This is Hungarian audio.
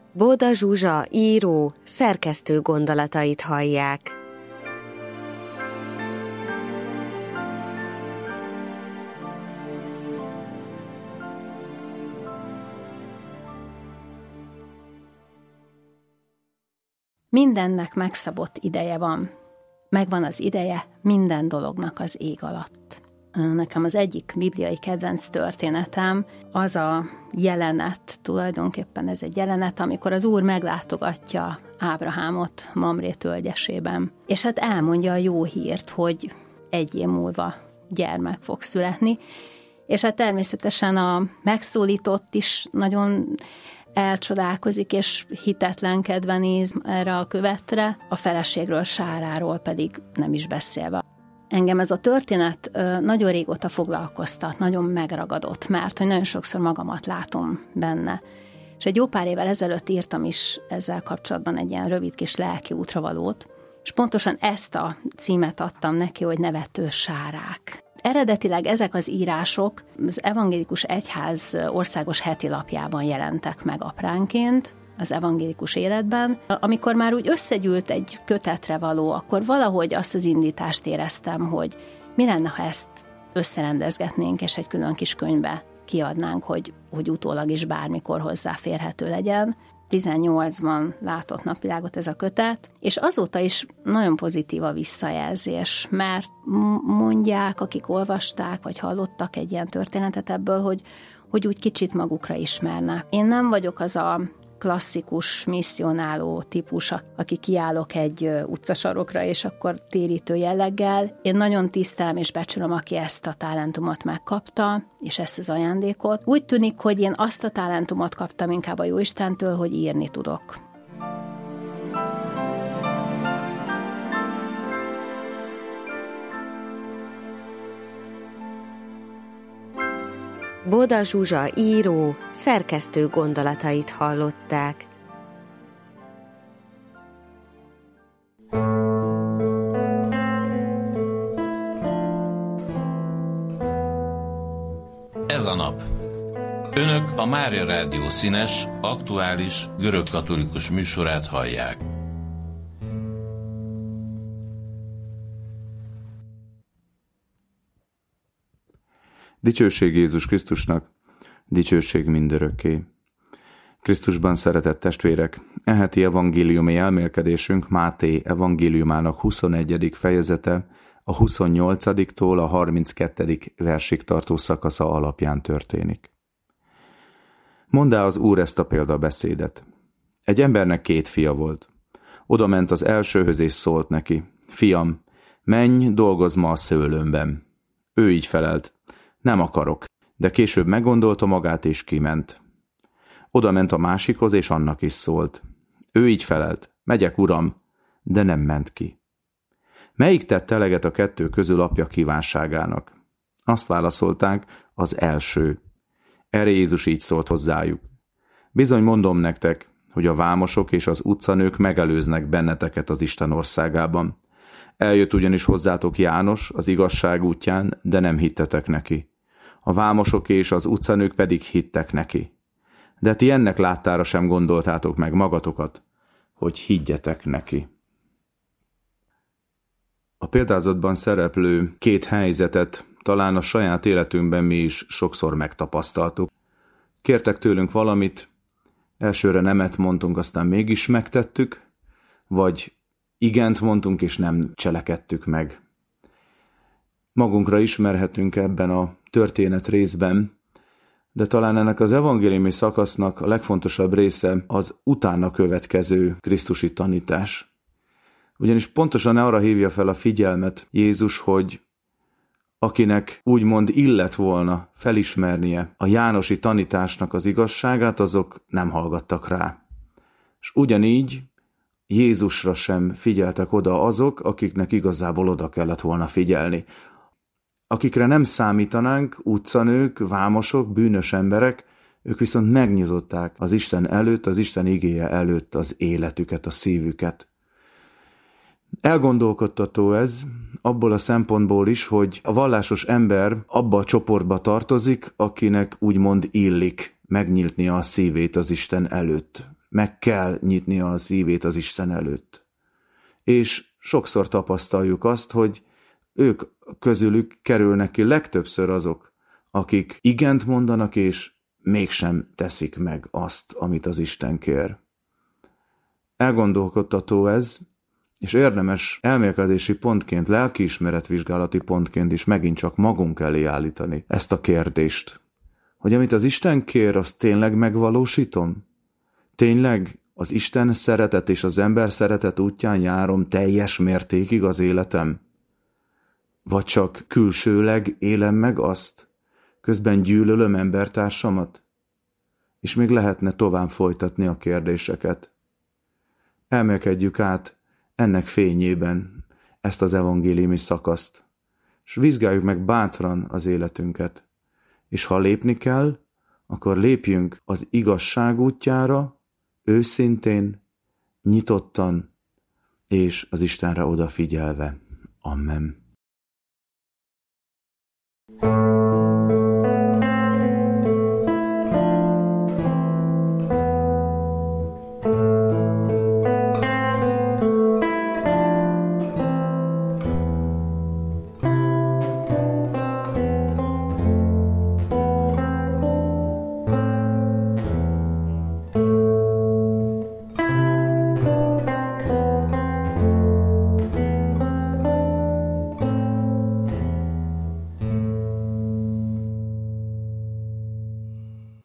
Bóda Zsuzsa író, szerkesztő gondolatait hallják. Mindennek megszabott ideje van. Megvan az ideje minden dolognak az ég alatt. Nekem az egyik bibliai kedvenc történetem az a jelenet, tulajdonképpen ez egy jelenet, amikor az Úr meglátogatja Ábrahámot Mamré tölgyesében. És hát elmondja a jó hírt, hogy 1 év múlva gyermek fog születni. És hát természetesen a megszólított is nagyon elcsodálkozik, és hitetlenkedve néz erre a követre, a feleségről, Sáráról pedig nem is beszélve. Engem ez a történet nagyon régóta foglalkoztat, nagyon megragadott, mert hogy nagyon sokszor magamat látom benne. És egy jó pár évvel ezelőtt írtam is ezzel kapcsolatban egy ilyen rövid kis lelki útravalót, és pontosan ezt a címet adtam neki, hogy Nevető Sárák. Eredetileg ezek az írások az Evangélikus Egyház országos heti lapjában jelentek meg apránként, az evangélikus életben. Amikor már úgy összegyűlt egy kötetre való, akkor valahogy azt az indítást éreztem, hogy mi lenne, ha ezt összerendezgetnénk, és egy külön kis könyvbe kiadnánk, hogy utólag is bármikor hozzáférhető legyen. 18-ban látott napvilágot ez a kötet, és azóta is nagyon pozitív a visszajelzés, mert mondják, akik olvasták, vagy hallottak egy ilyen történetet ebből, hogy úgy kicsit magukra ismernek. Én nem vagyok az a klasszikus misszionáló típus, aki kiállok egy utcasarokra, és akkor térítő jelleggel. Én nagyon tisztelem és becsülöm, aki ezt a talentumot megkapta, és ezt az ajándékot. Úgy tűnik, hogy én azt a talentumot kaptam inkább a Jóistentől, hogy írni tudok. Bóda Zsuzsa író, szerkesztő gondolatait hallották. Ez a nap. Önök a Mária Rádió színes, aktuális, görögkatolikus műsorát hallják. Dicsőség Jézus Krisztusnak, dicsőség mindörökké. Krisztusban szeretett testvérek, e heti evangéliumi elmélkedésünk Máté evangéliumának 21. fejezete a 28-tól a 32. versig tartó szakasza alapján történik. Monddá az Úr ezt a példabeszédet. Egy embernek 2 fia volt. Oda ment az elsőhöz és szólt neki: Fiam, menj, dolgozz ma a szőlőmben. Ő így felelt: Nem akarok, de később meggondolta magát és kiment. Oda ment a másikhoz, és annak is szólt. Ő így felelt: Megyek, uram, de nem ment ki. Melyik tett eleget a 2 közül apja kívánságának? Azt válaszolták: Az első. Erre Jézus így szólt hozzájuk: Bizony mondom nektek, hogy a vámosok és az utcanők megelőznek benneteket az Isten országában. Eljött ugyanis hozzátok János az igazság útján, de nem hittetek neki. A vámosok és az utcanők pedig hittek neki. De ti ennek láttára sem gondoltátok meg magatokat, hogy higgyetek neki. A példázatban szereplő 2 helyzetet talán a saját életünkben mi is sokszor megtapasztaltuk. Kértek tőlünk valamit, elsőre nemet mondtunk, aztán mégis megtettük, vagy igent mondtunk, és nem cselekedtük meg. Magunkra ismerhetünk ebben a történet részben, de talán ennek az evangéliumi szakasznak a legfontosabb része az utána következő krisztusi tanítás. Ugyanis pontosan arra hívja fel a figyelmet Jézus, hogy akinek úgymond illet volna felismernie a jánosi tanításnak az igazságát, azok nem hallgattak rá. És ugyanígy Jézusra sem figyeltek oda azok, akiknek igazából oda kellett volna figyelni. Akikre nem számítanánk, utcanők, vámosok, bűnös emberek, ők viszont megnyitották az Isten előtt, az Isten igéje előtt az életüket, a szívüket. Elgondolkodtató ez, abból a szempontból is, hogy a vallásos ember abba a csoportba tartozik, akinek úgymond illik megnyitnia a szívét az Isten előtt. meg kell nyitnia a szívét az Isten előtt. És sokszor tapasztaljuk azt, hogy ők közülük kerülnek ki legtöbbször azok, akik igent mondanak, és mégsem teszik meg azt, amit az Isten kér. Elgondolkodtató ez, és érdemes elmélkedési pontként, lelkiismeretvizsgálati pontként is megint csak magunk elé állítani ezt a kérdést, hogy amit az Isten kér, azt tényleg megvalósítom? Tényleg az Isten szeretet és az ember szeretet útján járom teljes mértékig az életem? Vagy csak külsőleg élem meg azt, közben gyűlölöm embertársamat? És még lehetne tovább folytatni a kérdéseket. Elmélkedjük át ennek fényében ezt az evangéliumi szakaszt, és vizsgáljuk meg bátran az életünket. És ha lépni kell, akkor lépjünk az igazság útjára, őszintén, nyitottan, és az Istenre odafigyelve. Amen.